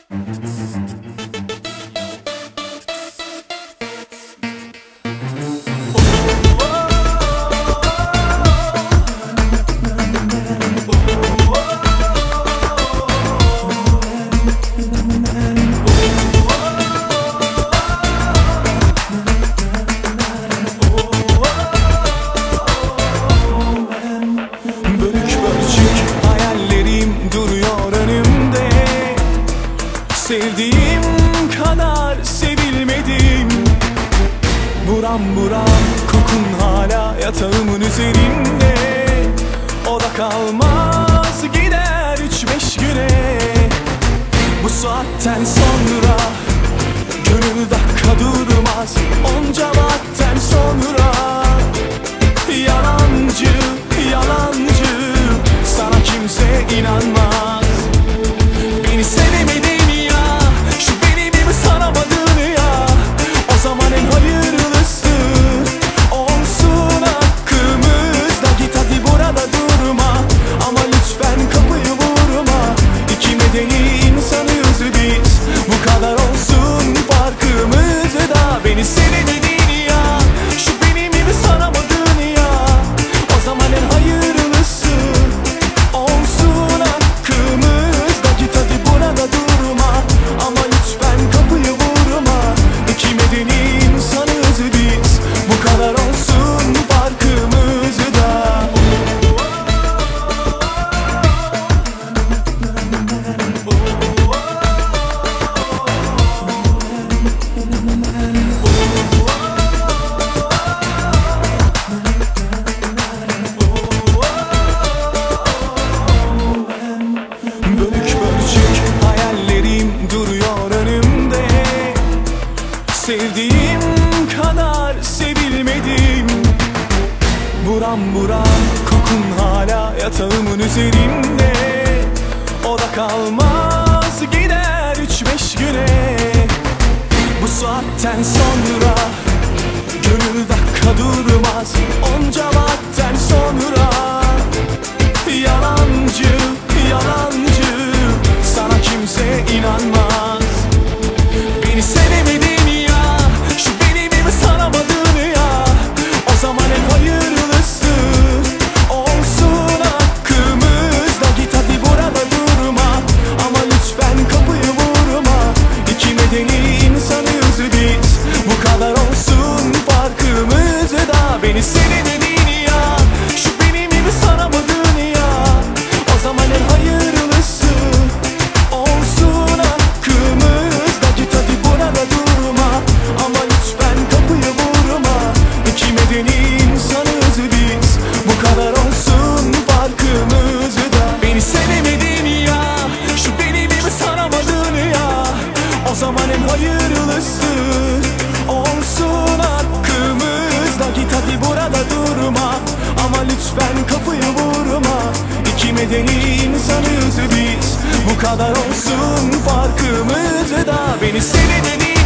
Sevdiğim kadar sevilmedim. Buram buram kokun hala yatağımın üzerinde. O da kalmaz gider 3-5 güne. Bu saatten sonra gönül dakika durmaz. Onca vakitten sonra yalancı yalancı, sana kimse inanmaz. Beni sevemedin, şu benim gibi sanamadın ya. O zaman en hayırlısı olsun hakkımızda. Git hadi burada durma, ama lütfen kapıyı vurma. İki medeni insanız biz, bu kadar olsun farkımızda. Beni sevemedin ya, şu benim gibi sanamadın ya. O zaman en hayırlısı olsun hakkımızda. Git hadi burada durma, ama lütfen kapıyı vurma. İki medeni insanız biz, bu kadar olsun farkımızda. Bölük bölçük hayallerim duruyor önümde. Sevdiğim kadar sevilmedim. Buram buram kokun hala yatağımın üzerinde. O da kalmaz gider 3-5 güne. Bu saatten sonra gönül dakika durmaz. Onca vakitten sonra yalancı yalancı, sana kimse inanmaz. Beni sevemedin ya, şu benim gibi sanamadın ya. O zaman en hayırlısı olsun hakkımızda. Git hadi burada durma, ama lütfen kapıyı vurma. İki medeni insanız biz, bu kadar olsun farkımızda. Beni sevemedin ya, şu benim gibi sanamadın ya. O zaman en hayırlısı olsun hakkımızda. Git hadi burada durma, ama lütfen kapıyı vurma. İki medeni insanız biz, bu kadar olsun farkımızda. Beni sevemedin ya, şu benim gibi sanamadın ya. O zaman en hayırlısı olsun hakkımızda. Git hadi burada durma, ama lütfen kapıyı vurma. İki medeni insanız biz, bu kadar olsun farkımızda. Beni sevemedin